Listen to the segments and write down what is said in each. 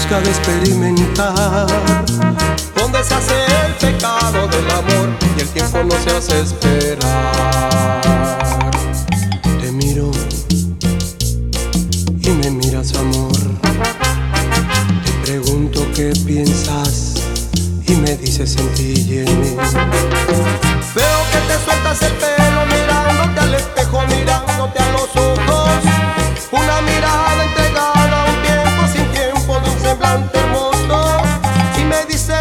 busca de experimentar, donde se hace el pecado del amor y el tiempo no se hace esperar. Te miro y me miras, amor. Te pregunto qué piensas y me dices en ti y en mí. Veo que te sueltas el pelo mirándote al espejo, mirándote a los ojos. Una mirada entregada a un tiempo sin tiempo, de un semblante hermoso. Y me dices,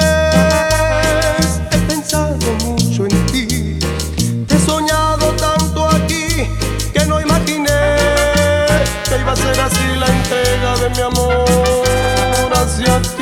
he pensado mucho en ti, te he soñado tanto aquí, que no imaginé que iba a ser así la entrega de mi amor hacia ti.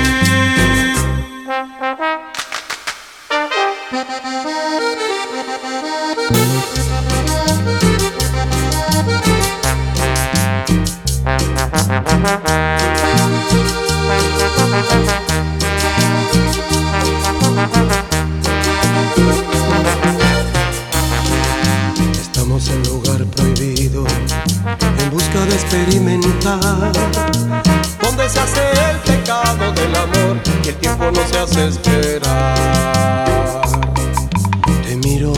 Estamos en lugar prohibido, en busca de experimentar, donde se hace el pecado del amor y el tiempo no se hace esperar. Te miro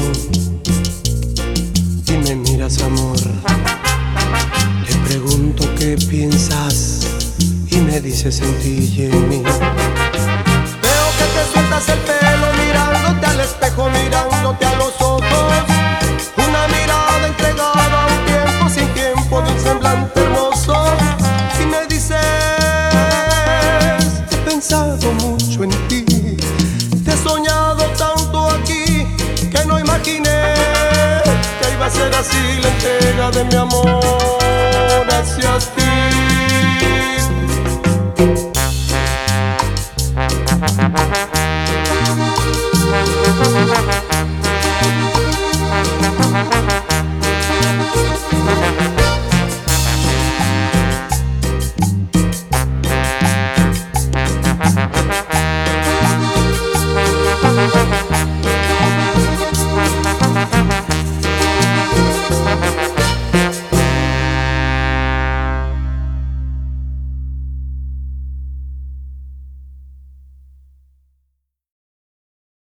y me miras, amor. Te pregunto qué piensas y me dices en ti y en mí. Veo que te sueltas el pelo mirándote al espejo, mirándote a los ojos. Una mirada entregada a un tiempo sin tiempo, de un semblante hermoso. Y me dices, he pensado mucho en ti, te he soñado tanto aquí, que no imaginé que iba a ser así la entrega de mi amor hacia ti.